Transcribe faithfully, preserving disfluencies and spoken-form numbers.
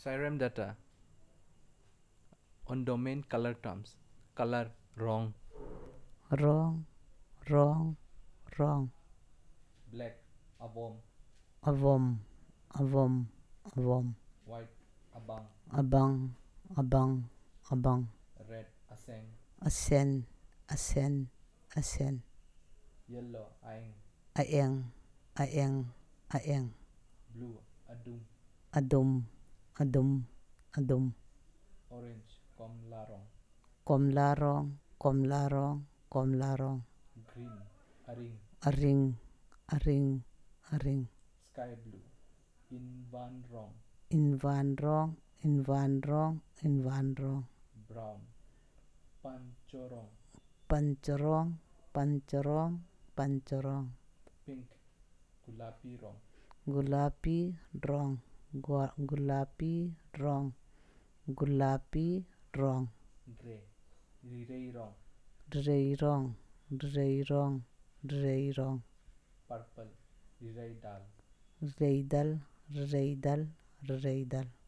Siram data on domain color terms. Color wrong. wrong, wrong, wrong. Black avom. Avom, avom, avom. White abang. Abang, abang, abang. Red aseng. Asen, asen, asen. Yellow aeng. Aeng, aeng, aeng. Blue adum. Adum, adum, adum. Orange kom larong. Komlarong, komlarong, komlarong. Green aring. Aring, aring, aring. Sky blue invan rong. Invanrong, invanrong, invanrong. Brown pancorong. Pancorong, pancorong, pancorong. Pink gulapi rong. Gulapi rong, gua, gulapi rong, gulapi rong. Gray rirei rong. Dreirong, dreirong, dreirong. Purple rirei dal. Reidal, reidal, reidal.